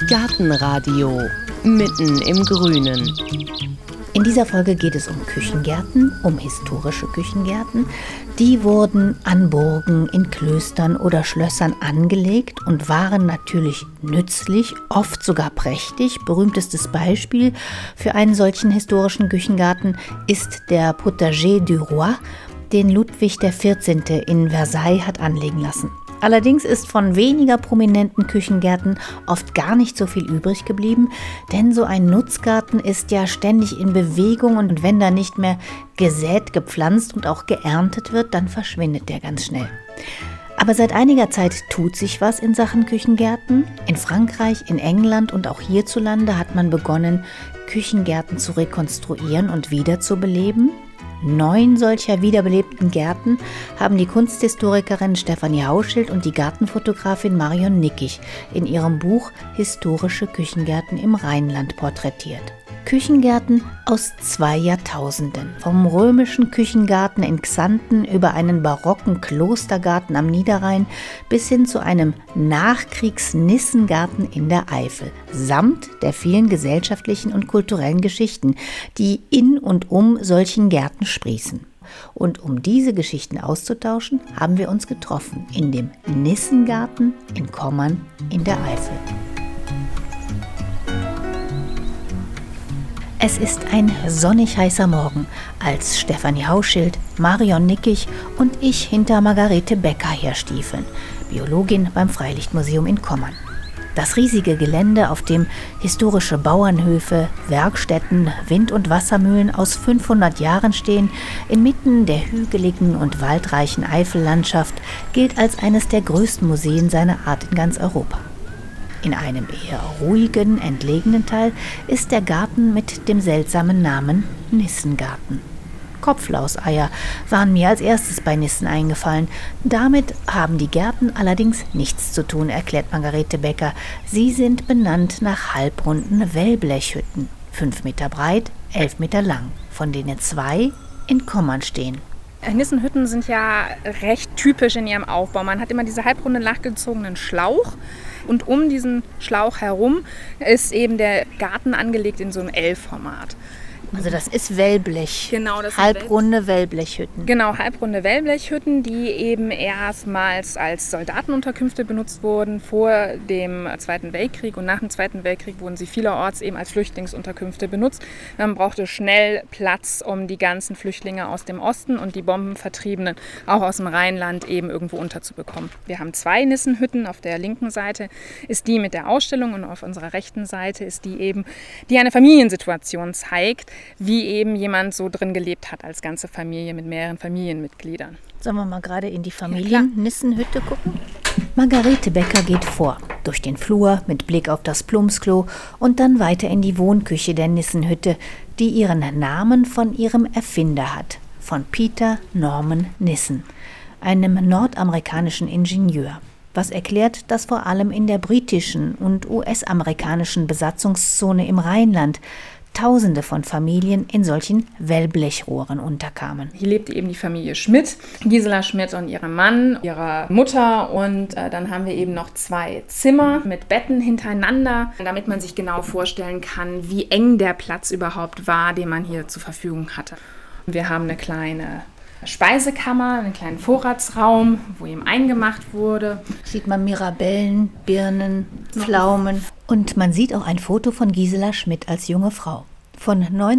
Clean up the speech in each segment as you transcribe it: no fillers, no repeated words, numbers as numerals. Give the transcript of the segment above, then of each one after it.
Gartenradio mitten im Grünen. In dieser Folge geht es um Küchengärten, um historische Küchengärten. Die wurden an Burgen, in Klöstern oder Schlössern angelegt und waren natürlich nützlich, oft sogar prächtig. Berühmtestes Beispiel für einen solchen historischen Küchengarten ist der Potager du Roi, den Ludwig XIV. In Versailles hat anlegen lassen. Allerdings ist von weniger prominenten Küchengärten oft gar nicht so viel übrig geblieben, denn so ein Nutzgarten ist ja ständig in Bewegung und wenn da nicht mehr gesät, gepflanzt und auch geerntet wird, dann verschwindet der ganz schnell. Aber seit einiger Zeit tut sich was in Sachen Küchengärten. In Frankreich, in England und auch hierzulande hat man begonnen, Küchengärten zu rekonstruieren und wiederzubeleben. 9 solcher wiederbelebten Gärten haben die Kunsthistorikerin Stefanie Hauschild und die Gartenfotografin Marion Nickig in ihrem Buch Historische Küchengärten im Rheinland porträtiert. Küchengärten aus 2 Jahrtausenden. Vom römischen Küchengarten in Xanten über einen barocken Klostergarten am Niederrhein bis hin zu einem Nachkriegs-Nissengarten in der Eifel. Samt der vielen gesellschaftlichen und kulturellen Geschichten, die in und um solchen Gärten sprießen. Und um diese Geschichten auszutauschen, haben wir uns getroffen in dem Nissengarten in Kommern in der Eifel. Es ist ein sonnig heißer Morgen, als Stefanie Hauschild, Marion Nickig und ich hinter Margarete Becker herstiefeln, Biologin beim Freilichtmuseum in Kommern. Das riesige Gelände, auf dem historische Bauernhöfe, Werkstätten, Wind- und Wassermühlen aus 500 Jahren stehen, inmitten der hügeligen und waldreichen Eifellandschaft, gilt als eines der größten Museen seiner Art in ganz Europa. In einem eher ruhigen, entlegenen Teil ist der Garten mit dem seltsamen Namen Nissengarten. Kopflauseier waren mir als erstes bei Nissen eingefallen. Damit haben die Gärten allerdings nichts zu tun, erklärt Margarete Becker. Sie sind benannt nach halbrunden Wellblechhütten, 5 Meter breit, 11 Meter lang, von denen 2 in Kommern stehen. Nissenhütten sind ja recht typisch in ihrem Aufbau. Man hat immer diese halbrunde, langgezogenen Schlauch. Und um diesen Schlauch herum ist eben der Garten angelegt in so einem L-Format. Also das ist Wellblech. Genau, das halbrunde Wellblechhütten. Genau, halbrunde Wellblechhütten, die eben erstmals als Soldatenunterkünfte benutzt wurden vor dem Zweiten Weltkrieg. Und nach dem Zweiten Weltkrieg wurden sie vielerorts eben als Flüchtlingsunterkünfte benutzt. Man brauchte schnell Platz, um die ganzen Flüchtlinge aus dem Osten und die Bombenvertriebenen auch aus dem Rheinland eben irgendwo unterzubekommen. Wir haben 2 Nissenhütten. Auf der linken Seite ist die mit der Ausstellung und auf unserer rechten Seite ist die eben, die eine Familiensituation zeigt, wie eben jemand so drin gelebt hat als ganze Familie mit mehreren Familienmitgliedern. Sollen wir mal gerade in die Familiennissenhütte gucken? Margarete Becker geht vor, durch den Flur mit Blick auf das Plumpsklo und dann weiter in die Wohnküche der Nissenhütte, die ihren Namen von ihrem Erfinder hat, von Peter Norman Nissen, einem nordamerikanischen Ingenieur. Was erklärt, dass vor allem in der britischen und US-amerikanischen Besatzungszone im Rheinland Tausende von Familien in solchen Wellblechrohren unterkamen. Hier lebte eben die Familie Schmidt, Gisela Schmidt und ihrem Mann, ihrer Mutter und dann haben wir eben noch 2 Zimmer mit Betten hintereinander, damit man sich genau vorstellen kann, wie eng der Platz überhaupt war, den man hier zur Verfügung hatte. Wir haben eine kleine Speisekammer, einen kleinen Vorratsraum, wo eben eingemacht wurde. Sieht man Mirabellen, Birnen, Pflaumen. Und man sieht auch ein Foto von Gisela Schmidt als junge Frau. Von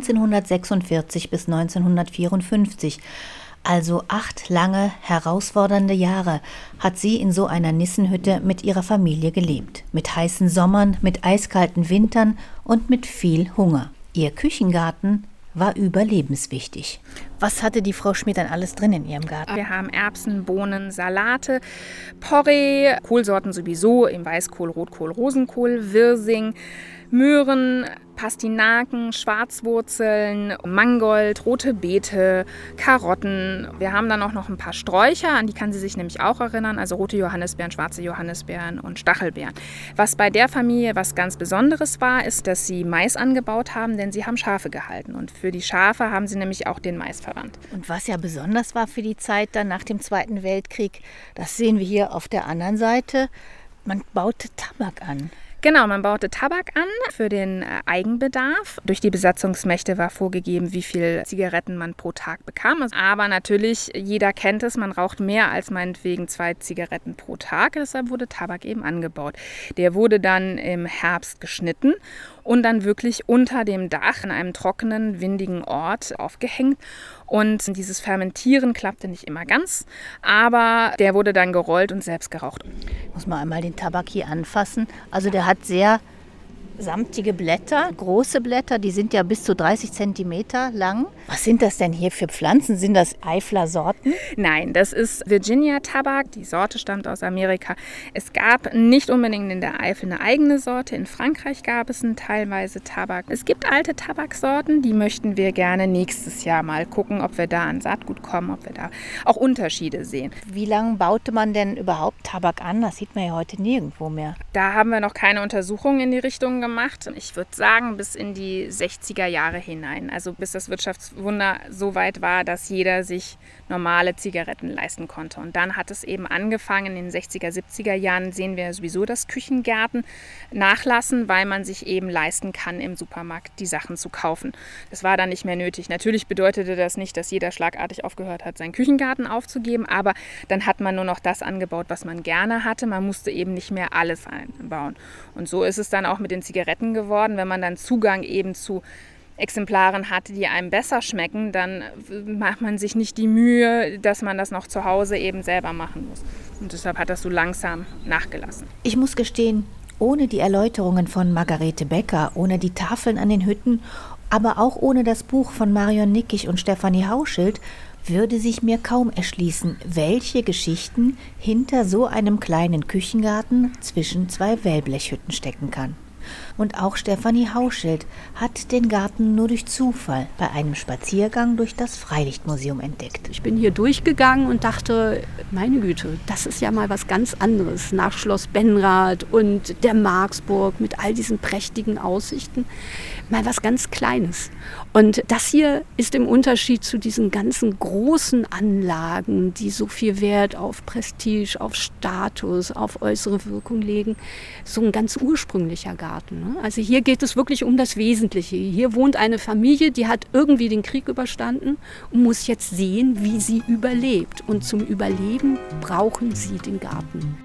1946 bis 1954. Also 8 lange, herausfordernde Jahre hat sie in so einer Nissenhütte mit ihrer Familie gelebt. Mit heißen Sommern, mit eiskalten Wintern und mit viel Hunger. Ihr Küchengarten war überlebenswichtig. Was hatte die Frau Schmidt dann alles drin in ihrem Garten? Wir haben Erbsen, Bohnen, Salate, Porree, Kohlsorten sowieso, im Weißkohl, Rotkohl, Rosenkohl, Wirsing, Möhren, Pastinaken, Schwarzwurzeln, Mangold, rote Beete, Karotten. Wir haben dann auch noch ein paar Sträucher, an die kann sie sich nämlich auch erinnern, also rote Johannisbeeren, schwarze Johannisbeeren und Stachelbeeren. Was bei der Familie was ganz Besonderes war, ist, dass sie Mais angebaut haben, denn sie haben Schafe gehalten. Und für die Schafe haben sie nämlich auch den Mais verwandt. Und was ja besonders war für die Zeit dann nach dem Zweiten Weltkrieg, das sehen wir hier auf der anderen Seite, man baute Tabak an. Genau, man baute Tabak an für den Eigenbedarf. Durch die Besatzungsmächte war vorgegeben, wie viel Zigaretten man pro Tag bekam. Aber natürlich, jeder kennt es, man raucht mehr als meinetwegen 2 Zigaretten pro Tag. Deshalb wurde Tabak eben angebaut. Der wurde dann im Herbst geschnitten und dann wirklich unter dem Dach an einem trockenen, windigen Ort aufgehängt. Und dieses Fermentieren klappte nicht immer ganz, aber der wurde dann gerollt und selbst geraucht. Ich muss mal einmal den Tabak hier anfassen. Also der hat sehr samtige Blätter, große Blätter, die sind ja bis zu 30 Zentimeter lang. Was sind das denn hier für Pflanzen? Sind das Eifler-Sorten? Nein, das ist Virginia-Tabak. Die Sorte stammt aus Amerika. Es gab nicht unbedingt in der Eifel eine eigene Sorte. In Frankreich gab es teilweise Tabak. Es gibt alte Tabaksorten, die möchten wir gerne nächstes Jahr mal gucken, ob wir da an Saatgut kommen, ob wir da auch Unterschiede sehen. Wie lange baute man denn überhaupt Tabak an? Das sieht man ja heute nirgendwo mehr. Da haben wir noch keine Untersuchungen in die Richtung gemacht. Ich würde sagen, bis in die 60er Jahre hinein. Also bis das Wirtschaftswunder so weit war, dass jeder sich normale Zigaretten leisten konnte. Und dann hat es eben angefangen, in den 60er, 70er Jahren sehen wir sowieso, dass Küchengärten nachlassen, weil man sich eben leisten kann, im Supermarkt die Sachen zu kaufen. Das war dann nicht mehr nötig. Natürlich bedeutete das nicht, dass jeder schlagartig aufgehört hat, seinen Küchengarten aufzugeben, aber dann hat man nur noch das angebaut, was man gerne hatte. Man musste eben nicht mehr alles einbauen. Und so ist es dann auch mit den Zigaretten geworden. Wenn man dann Zugang eben zu Exemplaren hat, die einem besser schmecken, dann macht man sich nicht die Mühe, dass man das noch zu Hause eben selber machen muss. Und deshalb hat das so langsam nachgelassen. Ich muss gestehen, ohne die Erläuterungen von Margarete Becker, ohne die Tafeln an den Hütten, aber auch ohne das Buch von Marion Nickig und Stefanie Hauschild, würde sich mir kaum erschließen, welche Geschichten hinter so einem kleinen Küchengarten zwischen 2 Wellblechhütten stecken kann. Und auch Stefanie Hauschild hat den Garten nur durch Zufall bei einem Spaziergang durch das Freilichtmuseum entdeckt. Ich bin hier durchgegangen und dachte, meine Güte, das ist ja mal was ganz anderes. Nach Schloss Benrath und der Marksburg mit all diesen prächtigen Aussichten. Mal was ganz Kleines. Und das hier ist im Unterschied zu diesen ganzen großen Anlagen, die so viel Wert auf Prestige, auf Status, auf äußere Wirkung legen, so ein ganz ursprünglicher Garten. Ne? Also hier geht es wirklich um das Wesentliche. Hier wohnt eine Familie, die hat irgendwie den Krieg überstanden und muss jetzt sehen, wie sie überlebt. Und zum Überleben brauchen sie den Garten.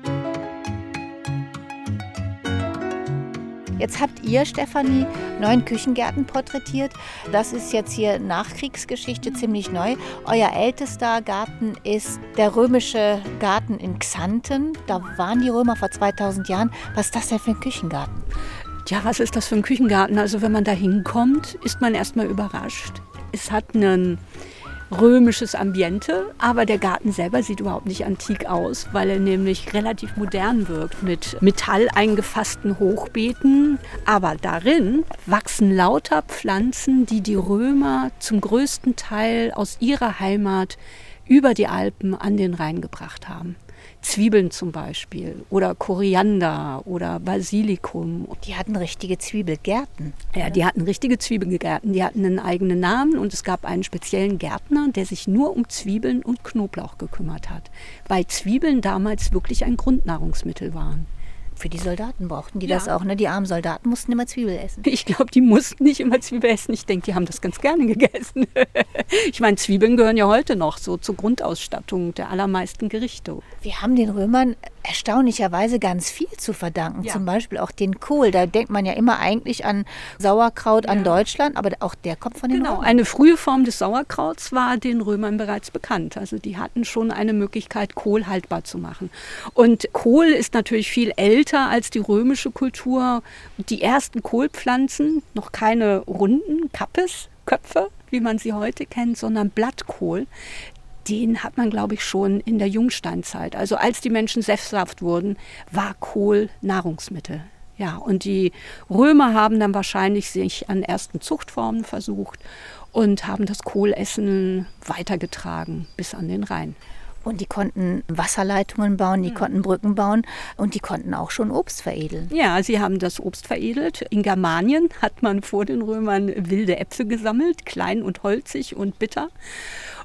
Jetzt habt ihr, Stefanie, 9 Küchengärten porträtiert. Das ist jetzt hier Nachkriegsgeschichte, ziemlich neu. Euer ältester Garten ist der römische Garten in Xanten. Da waren die Römer vor 2000 Jahren. Was ist das denn für ein Küchengarten? Ja, was ist das für ein Küchengarten? Also wenn man da hinkommt, ist man erstmal überrascht. Es hat ein römisches Ambiente, aber der Garten selber sieht überhaupt nicht antik aus, weil er nämlich relativ modern wirkt mit Metall eingefassten Hochbeeten. Aber darin wachsen lauter Pflanzen, die die Römer zum größten Teil aus ihrer Heimat über die Alpen an den Rhein gebracht haben. Zwiebeln zum Beispiel oder Koriander oder Basilikum. Die hatten richtige Zwiebelgärten. Ja, die hatten richtige Zwiebelgärten. Die hatten einen eigenen Namen und es gab einen speziellen Gärtner, der sich nur um Zwiebeln und Knoblauch gekümmert hat. Weil Zwiebeln damals wirklich ein Grundnahrungsmittel waren. Für die Soldaten brauchten die das auch, ne? Die armen Soldaten mussten immer Zwiebel essen. Ich glaube, die mussten nicht immer Zwiebel essen. Ich denke, die haben das ganz gerne gegessen. Ich meine, Zwiebeln gehören ja heute noch so zur Grundausstattung der allermeisten Gerichte. Wir haben den Römern erstaunlicherweise ganz viel zu verdanken. Ja. Zum Beispiel auch den Kohl. Da denkt man ja immer eigentlich an Sauerkraut, an Deutschland, aber auch der kommt von den Römern. Genau, eine frühe Form des Sauerkrauts war den Römern bereits bekannt. Also die hatten schon eine Möglichkeit, Kohl haltbar zu machen. Und Kohl ist natürlich viel älter als die römische Kultur. Die ersten Kohlpflanzen, noch keine runden Köpfe, wie man sie heute kennt, sondern Blattkohl. Den hat man, glaube ich, schon in der Jungsteinzeit. Also als die Menschen sesshaft wurden, war Kohl Nahrungsmittel. Ja, und die Römer haben dann wahrscheinlich sich an ersten Zuchtformen versucht und haben das Kohlessen weitergetragen bis an den Rhein. Und die konnten Wasserleitungen bauen, die konnten Brücken bauen und die konnten auch schon Obst veredeln. Ja, sie haben das Obst veredelt. In Germanien hat man vor den Römern wilde Äpfel gesammelt, klein und holzig und bitter.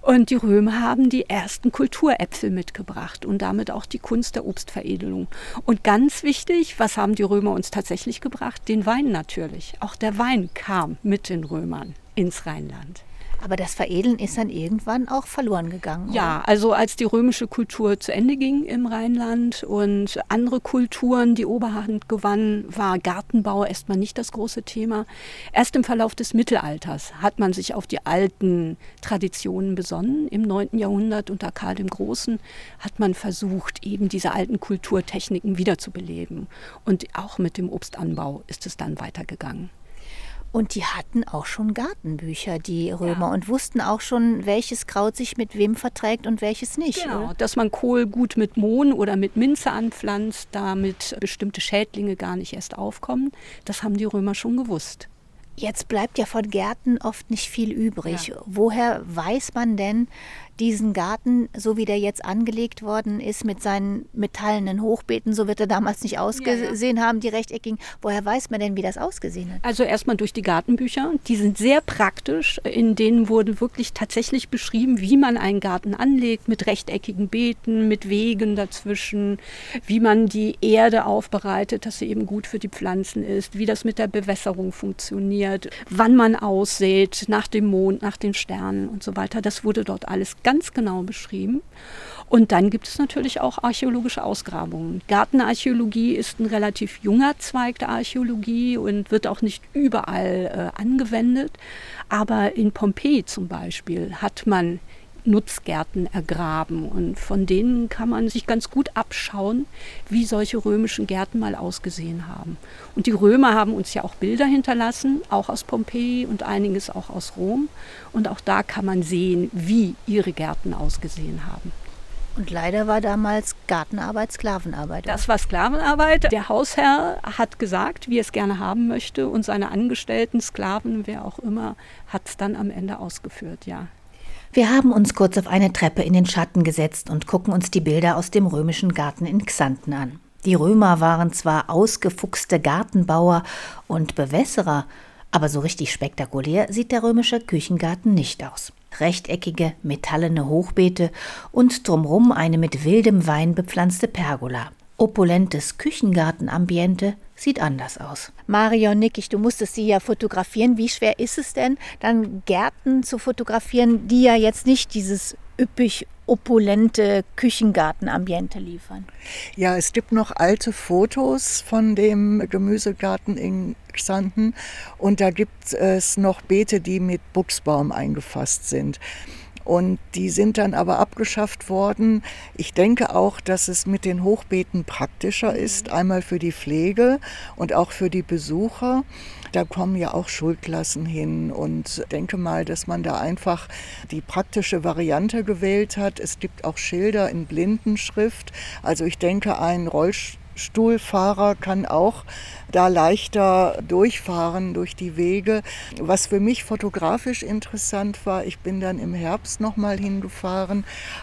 Und die Römer haben die ersten Kulturäpfel mitgebracht und damit auch die Kunst der Obstveredelung. Und ganz wichtig, was haben die Römer uns tatsächlich gebracht? Den Wein natürlich. Auch der Wein kam mit den Römern ins Rheinland. Aber das Veredeln ist dann irgendwann auch verloren gegangen. Ja, also als die römische Kultur zu Ende ging im Rheinland und andere Kulturen die Oberhand gewannen, war Gartenbau erstmal nicht das große Thema. Erst im Verlauf des Mittelalters hat man sich auf die alten Traditionen besonnen. Im 9. Jahrhundert unter Karl dem Großen hat man versucht, eben diese alten Kulturtechniken wiederzubeleben. Und auch mit dem Obstanbau ist es dann weitergegangen. Und die hatten auch schon Gartenbücher, die Römer, und wussten auch schon, welches Kraut sich mit wem verträgt und welches nicht. Genau, oder? dass man Kohl gut mit Mohn oder mit Minze anpflanzt, damit bestimmte Schädlinge gar nicht erst aufkommen. Das haben die Römer schon gewusst. Jetzt bleibt ja von Gärten oft nicht viel übrig. Ja. Woher weiß man denn diesen Garten, so wie der jetzt angelegt worden ist, mit seinen metallenen Hochbeeten, so wird er damals nicht ausgesehen haben, die rechteckigen. Woher weiß man denn, wie das ausgesehen hat? Also erstmal durch die Gartenbücher. Die sind sehr praktisch. In denen wurde wirklich tatsächlich beschrieben, wie man einen Garten anlegt, mit rechteckigen Beeten, mit Wegen dazwischen, wie man die Erde aufbereitet, dass sie eben gut für die Pflanzen ist, wie das mit der Bewässerung funktioniert, wann man aussät, nach dem Mond, nach den Sternen und so weiter. Das wurde dort alles ganz genau beschrieben. Und dann gibt es natürlich auch archäologische Ausgrabungen. Gartenarchäologie ist ein relativ junger Zweig der Archäologie und wird auch nicht überall angewendet. Aber in Pompeji zum Beispiel hat man Nutzgärten ergraben und von denen kann man sich ganz gut abschauen, wie solche römischen Gärten mal ausgesehen haben. Und die Römer haben uns ja auch Bilder hinterlassen, auch aus Pompeji und einiges auch aus Rom. Und auch da kann man sehen, wie ihre Gärten ausgesehen haben. Und leider war damals Gartenarbeit Sklavenarbeit. Das war Sklavenarbeit. Der Hausherr hat gesagt, wie er es gerne haben möchte und seine Angestellten, Sklaven, wer auch immer, hat es dann am Ende ausgeführt, ja. Wir haben uns kurz auf eine Treppe in den Schatten gesetzt und gucken uns die Bilder aus dem römischen Garten in Xanten an. Die Römer waren zwar ausgefuchste Gartenbauer und Bewässerer, aber so richtig spektakulär sieht der römische Küchengarten nicht aus. Rechteckige, metallene Hochbeete und drumherum eine mit wildem Wein bepflanzte Pergola. Opulentes Küchengartenambiente sieht anders aus. Marion Nickig, du musstest sie ja fotografieren. Wie schwer ist es denn, dann Gärten zu fotografieren, die ja jetzt nicht dieses üppig opulente Küchengartenambiente liefern? Ja, es gibt noch alte Fotos von dem Gemüsegarten in Xanten und da gibt es noch Beete, die mit Buchsbaum eingefasst sind. Und die sind dann aber abgeschafft worden. Ich denke auch, dass es mit den Hochbeeten praktischer ist, einmal für die Pflege und auch für die Besucher. Da kommen ja auch Schulklassen hin und denke mal, dass man da einfach die praktische Variante gewählt hat. Es gibt auch Schilder in Blindenschrift. Also ich denke, ein Rollstuhlfahrer kann auch da leichter durchfahren durch die Wege. Was für mich fotografisch interessant war, ich bin dann im Herbst nochmal hingefahren,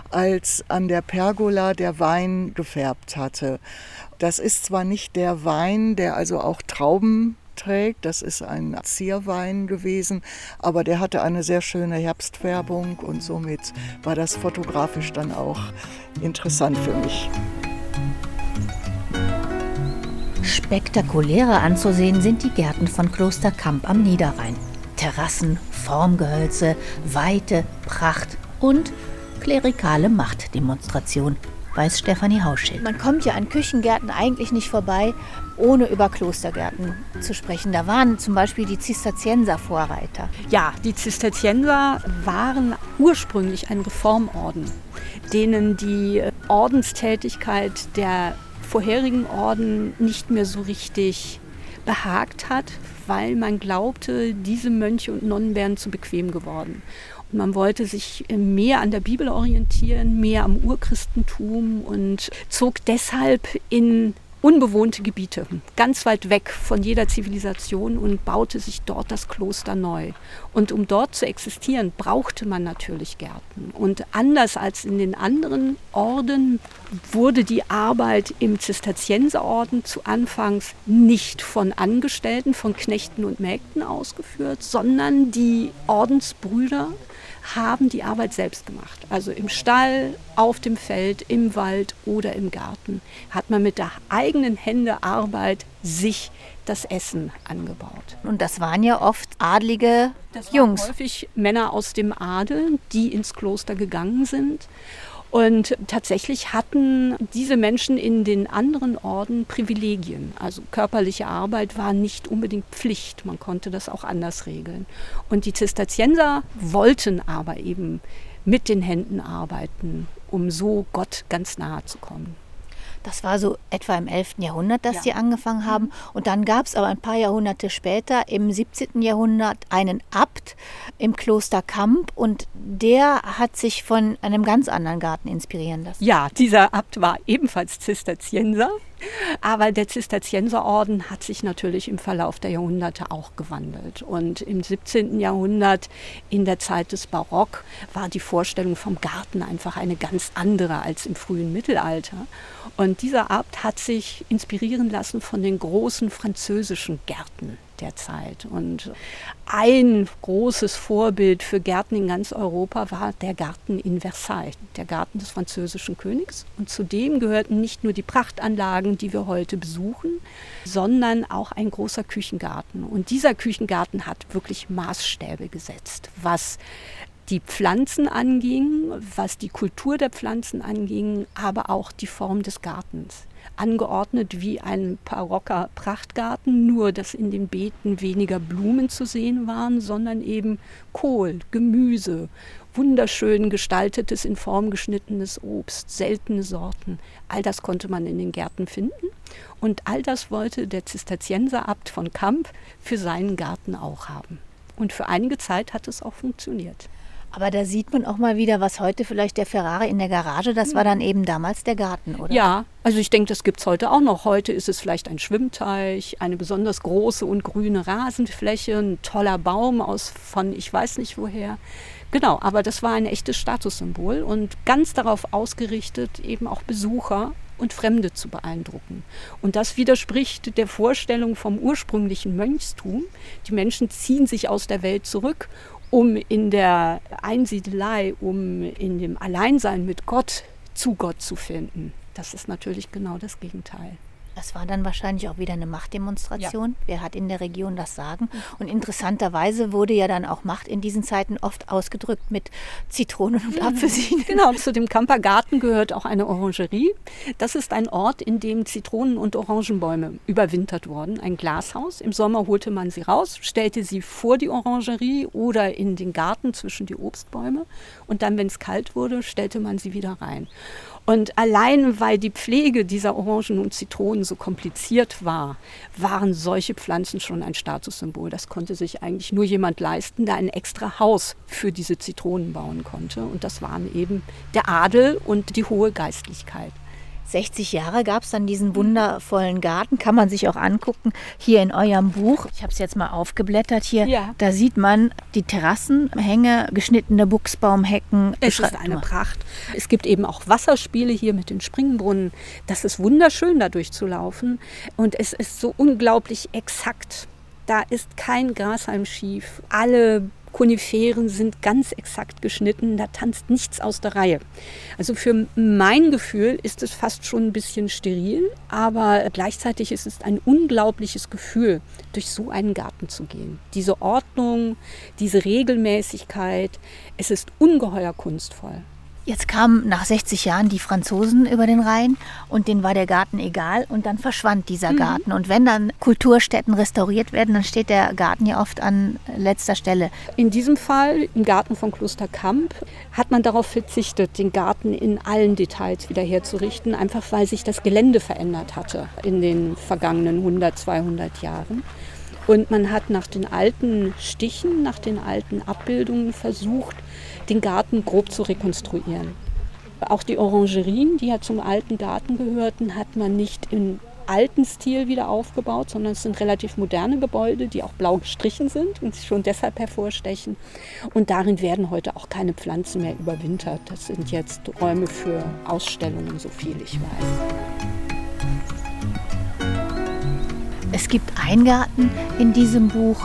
als an der Pergola der Wein gefärbt hatte. Das ist zwar nicht der Wein, der also auch Trauben trägt, das ist ein Zierwein gewesen, aber der hatte eine sehr schöne Herbstfärbung und somit war das fotografisch dann auch interessant für mich. Spektakulärer anzusehen sind die Gärten von Kloster Kamp am Niederrhein. Terrassen, Formgehölze, Weite, Pracht und klerikale Machtdemonstration, weiß Stefanie Hauschild. Man kommt ja an Küchengärten eigentlich nicht vorbei, ohne über Klostergärten zu sprechen. Da waren zum Beispiel die Zisterzienser Vorreiter. Ja, die Zisterzienser waren ursprünglich ein Reformorden, denen die Ordenstätigkeit der vorherigen Orden nicht mehr so richtig behagt hat, weil man glaubte, diese Mönche und Nonnen wären zu bequem geworden. Und man wollte sich mehr an der Bibel orientieren, mehr am Urchristentum und zog deshalb in unbewohnte Gebiete, ganz weit weg von jeder Zivilisation und baute sich dort das Kloster neu. Und um dort zu existieren, brauchte man natürlich Gärten. Und anders als in den anderen Orden wurde die Arbeit im Zisterzienserorden zu Anfangs nicht von Angestellten, von Knechten und Mägden ausgeführt, sondern die Ordensbrüder haben die Arbeit selbst gemacht. Also im Stall, auf dem Feld, im Wald oder im Garten hat man mit der eigenen Hände Arbeit sich das Essen angebaut. Und das waren ja oft adlige Das Jungs. waren häufig Männer aus dem Adel, die ins Kloster gegangen sind. Und tatsächlich hatten diese Menschen in den anderen Orden Privilegien. Also körperliche Arbeit war nicht unbedingt Pflicht. Man konnte das auch anders regeln. Und die Zisterzienser wollten aber eben mit den Händen arbeiten, um so Gott ganz nahe zu kommen. Das war so etwa im 11. Jahrhundert, dass Ja. die angefangen haben. Und dann gab es aber ein paar Jahrhunderte später, im 17. Jahrhundert, einen Abt im Kloster Kamp. Und der hat sich von einem ganz anderen Garten inspirieren lassen. Ja, dieser Abt war ebenfalls Zisterzienser. Aber der Zisterzienserorden hat sich natürlich im Verlauf der Jahrhunderte auch gewandelt. Und im 17. Jahrhundert, in der Zeit des Barock, war die Vorstellung vom Garten einfach eine ganz andere als im frühen Mittelalter. Und dieser Abt hat sich inspirieren lassen von den großen französischen Gärten der Zeit. Und ein großes Vorbild für Gärten in ganz Europa war der Garten in Versailles, der Garten des französischen Königs. Und zudem gehörten nicht nur die Prachtanlagen, die wir heute besuchen, sondern auch ein großer Küchengarten. Und dieser Küchengarten hat wirklich Maßstäbe gesetzt, was die Pflanzen anging, was die Kultur der Pflanzen anging, aber auch die Form des Gartens. Angeordnet wie ein barocker Prachtgarten, nur dass in den Beeten weniger Blumen zu sehen waren, sondern eben Kohl, Gemüse, wunderschön gestaltetes, in Form geschnittenes Obst, seltene Sorten. All das konnte man in den Gärten finden. Und all das wollte der Zisterzienserabt von Kamp für seinen Garten auch haben. Und für einige Zeit hat es auch funktioniert. Aber da sieht man auch mal wieder, was heute vielleicht der Ferrari in der Garage, das war dann eben damals der Garten, oder? Ja, also ich denke, das gibt es heute auch noch. Heute ist es vielleicht ein Schwimmteich, eine besonders große und grüne Rasenfläche, ein toller Baum von ich weiß nicht woher. Genau, aber das war ein echtes Statussymbol und ganz darauf ausgerichtet, eben auch Besucher und Fremde zu beeindrucken. Und das widerspricht der Vorstellung vom ursprünglichen Mönchstum. Die Menschen ziehen sich aus der Welt zurück, um in der Einsiedelei, um in dem Alleinsein mit Gott zu Gott zu finden. Das ist natürlich genau das Gegenteil. Das war dann wahrscheinlich auch wieder eine Machtdemonstration. Ja. Wer hat in der Region das Sagen? Und interessanterweise wurde ja dann auch Macht in diesen Zeiten oft ausgedrückt mit Zitronen und Apfelsinen. Genau, zu dem Kamper Garten gehört auch eine Orangerie. Das ist ein Ort, in dem Zitronen- und Orangenbäume überwintert wurden. Ein Glashaus. Im Sommer holte man sie raus, stellte sie vor die Orangerie oder in den Garten zwischen die Obstbäume. Und dann, wenn es kalt wurde, stellte man sie wieder rein. Und allein weil die Pflege dieser Orangen und Zitronen so kompliziert war, waren solche Pflanzen schon ein Statussymbol. Das konnte sich eigentlich nur jemand leisten, der ein extra Haus für diese Zitronen bauen konnte. Und das waren eben der Adel und die hohe Geistlichkeit. 60 Jahre gab es dann diesen wundervollen Garten, kann man sich auch angucken, hier in eurem Buch. Ich habe es jetzt mal aufgeblättert hier. Ja. Da sieht man die Terrassenhänge, geschnittene Buchsbaumhecken. Es ist eine Pracht. Es gibt eben auch Wasserspiele hier mit den Springbrunnen. Das ist wunderschön, da durchzulaufen. Und es ist so unglaublich exakt. Da ist kein Grashalm schief. Alle Koniferen sind ganz exakt geschnitten, da tanzt nichts aus der Reihe. Also für mein Gefühl ist es fast schon ein bisschen steril, aber gleichzeitig ist es ein unglaubliches Gefühl, durch so einen Garten zu gehen. Diese Ordnung, diese Regelmäßigkeit, es ist ungeheuer kunstvoll. Jetzt kamen nach 60 Jahren die Franzosen über den Rhein und denen war der Garten egal und dann verschwand dieser Garten. Und wenn dann Kulturstätten restauriert werden, dann steht der Garten ja oft an letzter Stelle. In diesem Fall, im Garten von Kloster Kamp, hat man darauf verzichtet, den Garten in allen Details wieder herzurichten, einfach weil sich das Gelände verändert hatte in den vergangenen 100, 200 Jahren. Und man hat nach den alten Stichen, nach den alten Abbildungen versucht, den Garten grob zu rekonstruieren. Auch die Orangerien, die ja zum alten Garten gehörten, hat man nicht im alten Stil wieder aufgebaut, sondern es sind relativ moderne Gebäude, die auch blau gestrichen sind und schon deshalb hervorstechen. Und darin werden heute auch keine Pflanzen mehr überwintert. Das sind jetzt Räume für Ausstellungen, so viel ich weiß. Es gibt einen Garten in diesem Buch,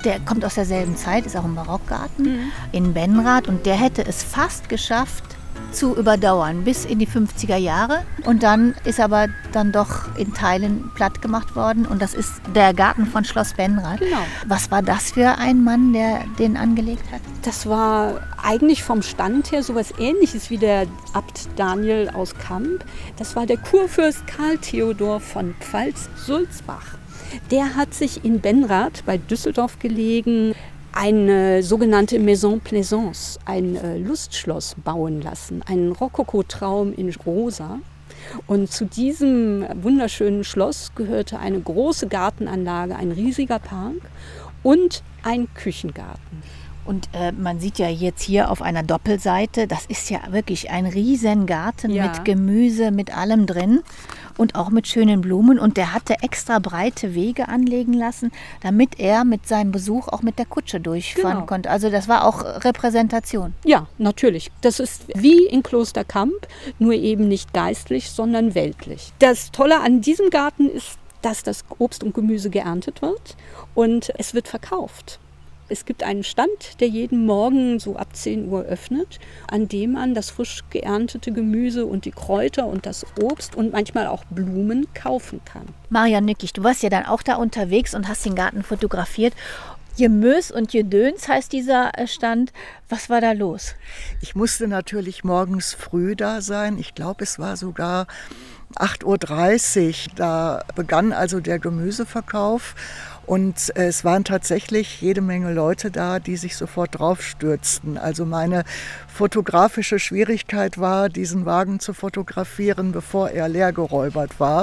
der kommt aus derselben Zeit, ist auch im Barockgarten in Benrath und der hätte es fast geschafft zu überdauern bis in die 50er Jahre und dann ist aber dann doch in Teilen platt gemacht worden und das ist der Garten von Schloss Benrath. Genau. Was war das für ein Mann, der den angelegt hat? Das war eigentlich vom Stand her sowas Ähnliches wie der Abt Daniel aus Kamp. Das war der Kurfürst Karl Theodor von Pfalz-Sulzbach. Der hat sich in Benrath bei Düsseldorf gelegen eine sogenannte Maison Plaisance, ein Lustschloss bauen lassen, einen Rokokotraum in Rosa. Und zu diesem wunderschönen Schloss gehörte eine große Gartenanlage, ein riesiger Park und ein Küchengarten. Und man sieht ja jetzt hier auf einer Doppelseite, das ist ja wirklich ein Riesengarten mit Gemüse, mit allem drin und auch mit schönen Blumen. Und der hatte extra breite Wege anlegen lassen, damit er mit seinem Besuch auch mit der Kutsche durchfahren konnte. Also das war auch Repräsentation. Ja, natürlich. Das ist wie in Kloster Kamp, nur eben nicht geistlich, sondern weltlich. Das Tolle an diesem Garten ist, dass das Obst und Gemüse geerntet wird und es wird verkauft. Es gibt einen Stand, der jeden Morgen so ab 10 Uhr öffnet, an dem man das frisch geerntete Gemüse und die Kräuter und das Obst und manchmal auch Blumen kaufen kann. Marian Nückig, du warst ja dann auch da unterwegs und hast den Garten fotografiert. Gemös und Gedöns heißt dieser Stand. Was war da los? Ich musste natürlich morgens früh da sein. Ich glaube, es war sogar 8:30 Uhr. Da begann also der Gemüseverkauf. Und es waren tatsächlich jede Menge Leute da, die sich sofort draufstürzten. Also meine fotografische Schwierigkeit war, diesen Wagen zu fotografieren, bevor er leergeräubert war.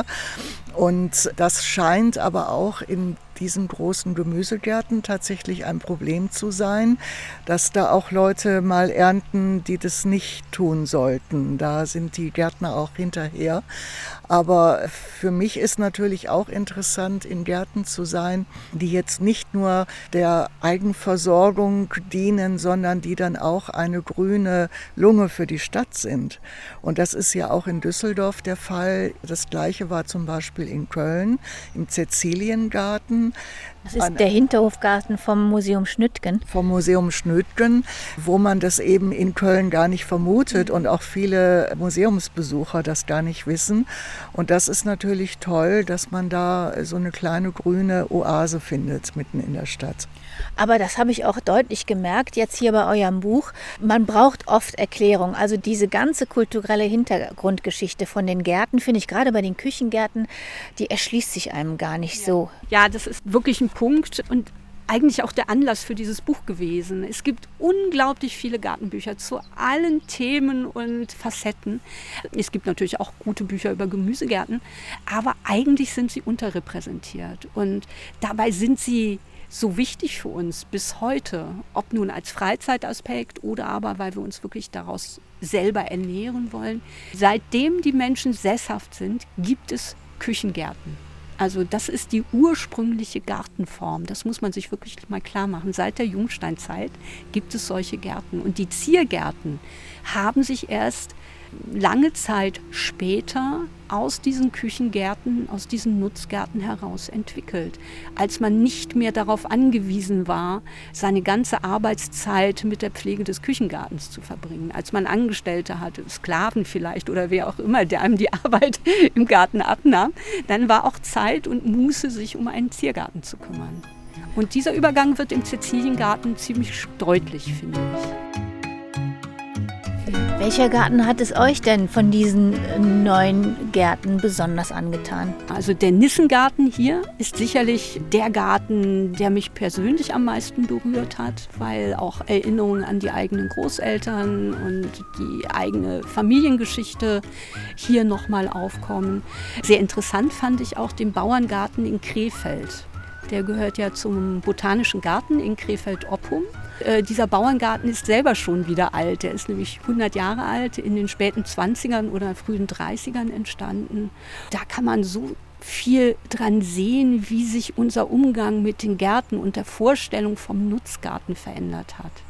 Und das scheint aber auch in diesen großen Gemüsegärten tatsächlich ein Problem zu sein, dass da auch Leute mal ernten, die das nicht tun sollten. Da sind die Gärtner auch hinterher. Aber für mich ist natürlich auch interessant, in Gärten zu sein, die jetzt nicht nur der Eigenversorgung dienen, sondern die dann auch eine grüne Lunge für die Stadt sind. Und das ist ja auch in Düsseldorf der Fall. Das Gleiche war zum Beispiel in Köln, im Cäciliengarten. Das ist der Hinterhofgarten vom Museum Schnüttgen. Vom Museum Schnüttgen, wo man das eben in Köln gar nicht vermutet und auch viele Museumsbesucher das gar nicht wissen. Und das ist natürlich toll, dass man da so eine kleine grüne Oase findet mitten in der Stadt. Aber das habe ich auch deutlich gemerkt, jetzt hier bei eurem Buch. Man braucht oft Erklärung. Also diese ganze kulturelle Hintergrundgeschichte von den Gärten, finde ich gerade bei den Küchengärten, die erschließt sich einem gar nicht so. Ja, das ist wirklich ein Punkt und eigentlich auch der Anlass für dieses Buch gewesen. Es gibt unglaublich viele Gartenbücher zu allen Themen und Facetten. Es gibt natürlich auch gute Bücher über Gemüsegärten, aber eigentlich sind sie unterrepräsentiert und dabei sind sie so wichtig für uns bis heute, ob nun als Freizeitaspekt oder aber, weil wir uns wirklich daraus selber ernähren wollen. Seitdem die Menschen sesshaft sind, gibt es Küchengärten. Also das ist die ursprüngliche Gartenform. Das muss man sich wirklich mal klar machen. Seit der Jungsteinzeit gibt es solche Gärten. Und die Ziergärten haben sich erst lange Zeit später aus diesen Küchengärten, aus diesen Nutzgärten heraus entwickelt. Als man nicht mehr darauf angewiesen war, seine ganze Arbeitszeit mit der Pflege des Küchengartens zu verbringen. Als man Angestellte hatte, Sklaven vielleicht oder wer auch immer, der einem die Arbeit im Garten abnahm, dann war auch Zeit und Muße, sich um einen Ziergarten zu kümmern. Und dieser Übergang wird im Cäciliengarten ziemlich deutlich, finde ich. Welcher Garten hat es euch denn von diesen 9 Gärten besonders angetan? Also der Nissengarten hier ist sicherlich der Garten, der mich persönlich am meisten berührt hat, weil auch Erinnerungen an die eigenen Großeltern und die eigene Familiengeschichte hier nochmal aufkommen. Sehr interessant fand ich auch den Bauerngarten in Krefeld. Der gehört ja zum Botanischen Garten in Krefeld-Oppum. Dieser Bauerngarten ist selber schon wieder alt. Der ist nämlich 100 Jahre alt, in den späten 20ern oder frühen 30ern entstanden. Da kann man so viel dran sehen, wie sich unser Umgang mit den Gärten und der Vorstellung vom Nutzgarten verändert hat.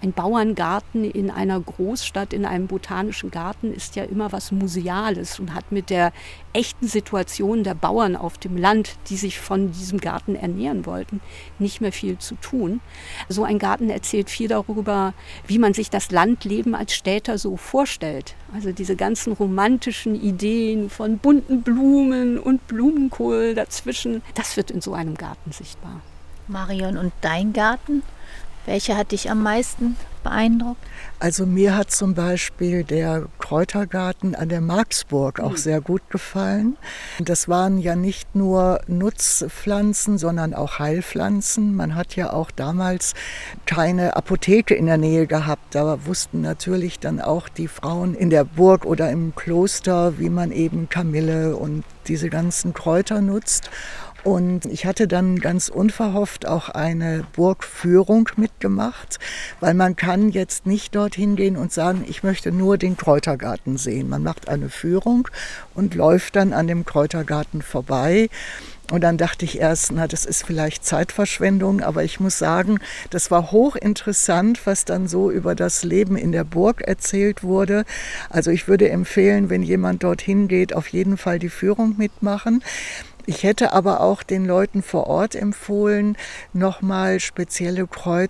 Ein Bauerngarten in einer Großstadt, in einem botanischen Garten ist ja immer was Museales und hat mit der echten Situation der Bauern auf dem Land, die sich von diesem Garten ernähren wollten, nicht mehr viel zu tun. So ein Garten erzählt viel darüber, wie man sich das Landleben als Städter so vorstellt. Also diese ganzen romantischen Ideen von bunten Blumen und Blumenkohl dazwischen, das wird in so einem Garten sichtbar. Marion, und dein Garten? Welcher hat dich am meisten beeindruckt? Also mir hat zum Beispiel der Kräutergarten an der Marksburg auch sehr gut gefallen. Das waren ja nicht nur Nutzpflanzen, sondern auch Heilpflanzen. Man hat ja auch damals keine Apotheke in der Nähe gehabt. Da wussten natürlich dann auch die Frauen in der Burg oder im Kloster, wie man eben Kamille und diese ganzen Kräuter nutzt. Und ich hatte dann ganz unverhofft auch eine Burgführung mitgemacht, weil man kann jetzt nicht dorthin gehen und sagen, ich möchte nur den Kräutergarten sehen. Man macht eine Führung und läuft dann an dem Kräutergarten vorbei. Und dann dachte ich erst, na, das ist vielleicht Zeitverschwendung, aber ich muss sagen, das war hochinteressant, was dann so über das Leben in der Burg erzählt wurde. Also ich würde empfehlen, wenn jemand dorthin geht, auf jeden Fall die Führung mitmachen. Ich hätte aber auch den Leuten vor Ort empfohlen, nochmal spezielle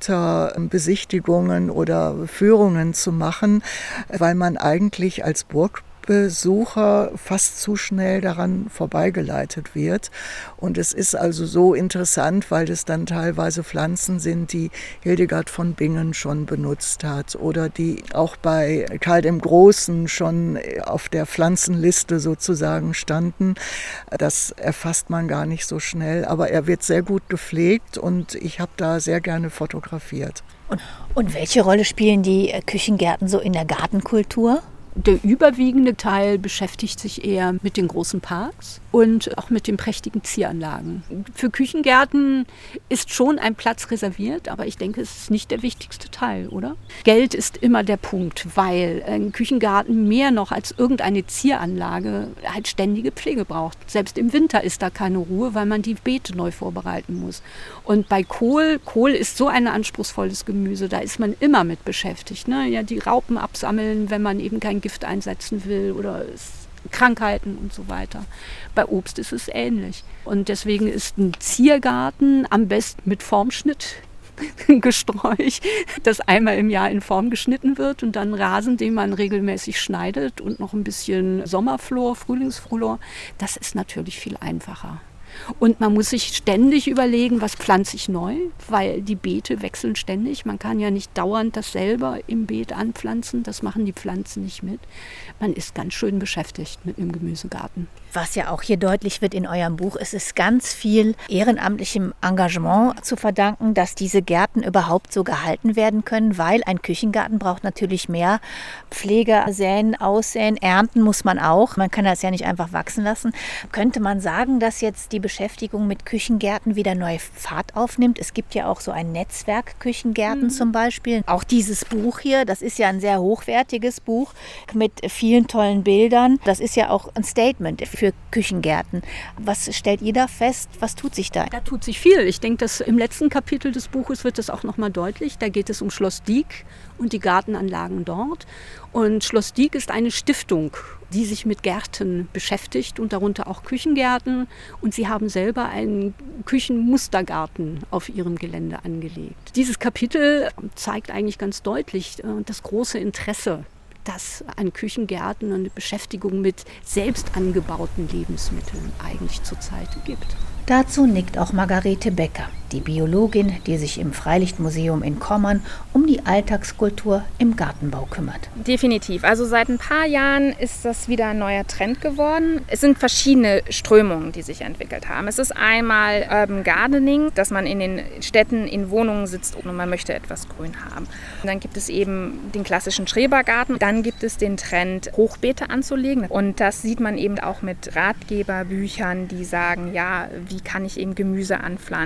Kräuterbesichtigungen oder Führungen zu machen, weil man eigentlich als Burgbesucher fast zu schnell daran vorbeigeleitet wird. Und es ist also so interessant, weil es dann teilweise Pflanzen sind, die Hildegard von Bingen schon benutzt hat oder die auch bei Karl dem Großen schon auf der Pflanzenliste sozusagen standen. Das erfasst man gar nicht so schnell, aber er wird sehr gut gepflegt und ich habe da sehr gerne fotografiert. Und welche Rolle spielen die Küchengärten so in der Gartenkultur? Der überwiegende Teil beschäftigt sich eher mit den großen Parks und auch mit den prächtigen Zieranlagen. Für Küchengärten ist schon ein Platz reserviert, aber ich denke, es ist nicht der wichtigste Teil, oder? Geld ist immer der Punkt, weil ein Küchengarten mehr noch als irgendeine Zieranlage halt ständige Pflege braucht. Selbst im Winter ist da keine Ruhe, weil man die Beete neu vorbereiten muss. Und bei Kohl ist so ein anspruchsvolles Gemüse, da ist man immer mit beschäftigt, ne? Ja, die Raupen absammeln, wenn man eben kein Gift einsetzen will oder Krankheiten und so weiter. Bei Obst ist es ähnlich. Und deswegen ist ein Ziergarten am besten mit Formschnitt Gesträuch, das einmal im Jahr in Form geschnitten wird und dann Rasen, den man regelmäßig schneidet und noch ein bisschen Sommerflor, Frühlingsflor. Das ist natürlich viel einfacher. Und man muss sich ständig überlegen, was pflanze ich neu, weil die Beete wechseln ständig. Man kann ja nicht dauernd dasselbe im Beet anpflanzen, das machen die Pflanzen nicht mit. Man ist ganz schön beschäftigt mit einem Gemüsegarten. Was ja auch hier deutlich wird in eurem Buch, es ist ganz viel ehrenamtlichem Engagement zu verdanken, dass diese Gärten überhaupt so gehalten werden können, weil ein Küchengarten braucht natürlich mehr Pflege, säen, aussäen, ernten muss man auch. Man kann das ja nicht einfach wachsen lassen. Könnte man sagen, dass jetzt die Beschäftigung mit Küchengärten wieder neue Fahrt aufnimmt? Es gibt ja auch so ein Netzwerk Küchengärten zum Beispiel. Auch dieses Buch hier, das ist ja ein sehr hochwertiges Buch mit vielen tollen Bildern. Das ist ja auch ein Statement für Küchengärten. Was stellt ihr da fest? Was tut sich da? Da tut sich viel. Ich denke, dass im letzten Kapitel des Buches wird das auch nochmal deutlich. Da geht es um Schloss Dieck und die Gartenanlagen dort. Und Schloss Dieck ist eine Stiftung, die sich mit Gärten beschäftigt und darunter auch Küchengärten. Und sie haben selber einen Küchenmustergarten auf ihrem Gelände angelegt. Dieses Kapitel zeigt eigentlich ganz deutlich das große Interesse, das an Küchengärten und Beschäftigung mit selbst angebauten Lebensmitteln eigentlich zurzeit gibt. Dazu nickt auch Margarete Becker, die Biologin, die sich im Freilichtmuseum in Kommern um die Alltagskultur im Gartenbau kümmert. Definitiv. Also seit ein paar Jahren ist das wieder ein neuer Trend geworden. Es sind verschiedene Strömungen, die sich entwickelt haben. Es ist einmal Urban Gardening, dass man in den Städten in Wohnungen sitzt und man möchte etwas Grün haben. Und dann gibt es eben den klassischen Schrebergarten. Dann gibt es den Trend, Hochbeete anzulegen. Und das sieht man eben auch mit Ratgeberbüchern, die sagen, ja, wie kann ich eben Gemüse anpflanzen?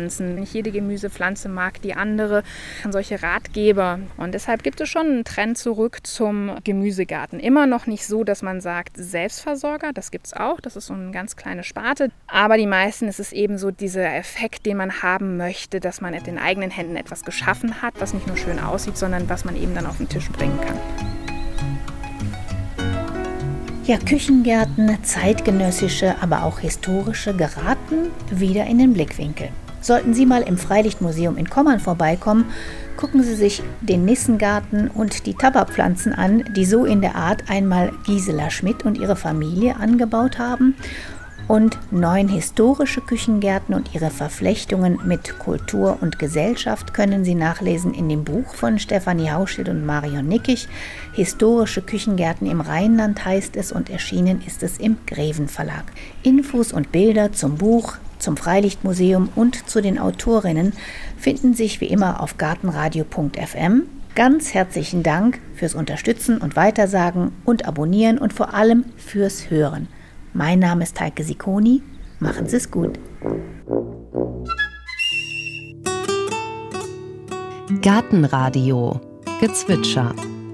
nicht jede Gemüsepflanze mag die andere. Solche Ratgeber. Und deshalb gibt es schon einen Trend zurück zum Gemüsegarten. Immer noch nicht so, dass man sagt Selbstversorger, das gibt es auch, das ist so eine ganz kleine Sparte. Aber die meisten ist es eben so dieser Effekt, den man haben möchte, dass man mit den eigenen Händen etwas geschaffen hat, was nicht nur schön aussieht, sondern was man eben dann auf den Tisch bringen kann. Ja, Küchengärten, zeitgenössische, aber auch historische, geraten wieder in den Blickwinkel. Sollten Sie mal im Freilichtmuseum in Kommern vorbeikommen, gucken Sie sich den Nissengarten und die Tabakpflanzen an, die so in der Art einmal Gisela Schmidt und ihre Familie angebaut haben. Und 9 historische Küchengärten und ihre Verflechtungen mit Kultur und Gesellschaft können Sie nachlesen in dem Buch von Stefanie Hauschild und Marion Nickig. Historische Küchengärten im Rheinland heißt es und erschienen ist es im Greven Verlag. Infos und Bilder zum Buch, zum Freilichtmuseum und zu den Autorinnen finden sich wie immer auf gartenradio.fm. Ganz herzlichen Dank fürs Unterstützen und Weitersagen und Abonnieren und vor allem fürs Hören. Mein Name ist Heike Sicconi. Machen Sie es gut. Gartenradio Gezwitscher.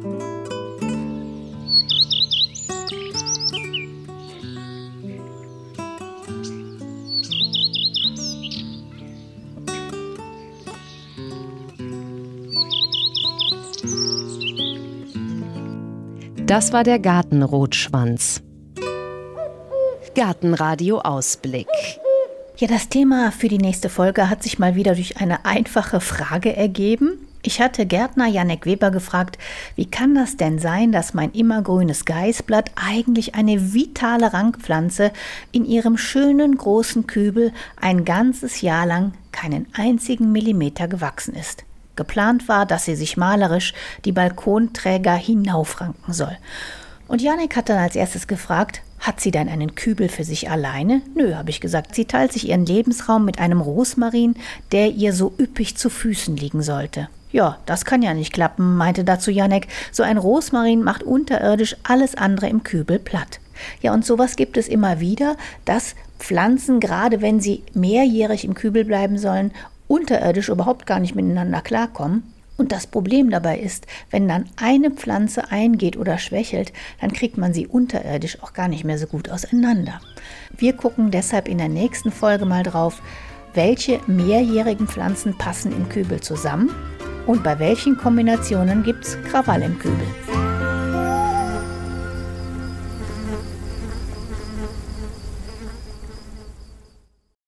Das war der Gartenrotschwanz. Gartenradio Ausblick. Ja, das Thema für die nächste Folge hat sich mal wieder durch eine einfache Frage ergeben. Ich hatte Gärtner Jannek Weber gefragt, wie kann das denn sein, dass mein immergrünes Geißblatt eigentlich eine vitale Rankpflanze in ihrem schönen großen Kübel ein ganzes Jahr lang keinen einzigen Millimeter gewachsen ist. Geplant war, dass sie sich malerisch die Balkonträger hinaufranken soll. Und Jannek hat dann als erstes gefragt, hat sie denn einen Kübel für sich alleine? Nö, habe ich gesagt. Sie teilt sich ihren Lebensraum mit einem Rosmarin, der ihr so üppig zu Füßen liegen sollte. Ja, das kann ja nicht klappen, meinte dazu Jannek. So ein Rosmarin macht unterirdisch alles andere im Kübel platt. Ja, und sowas gibt es immer wieder, dass Pflanzen, gerade wenn sie mehrjährig im Kübel bleiben sollen, unterirdisch überhaupt gar nicht miteinander klarkommen. Und das Problem dabei ist, wenn dann eine Pflanze eingeht oder schwächelt, dann kriegt man sie unterirdisch auch gar nicht mehr so gut auseinander. Wir gucken deshalb in der nächsten Folge mal drauf, welche mehrjährigen Pflanzen passen im Kübel zusammen und bei welchen Kombinationen gibt es Krawall im Kübel.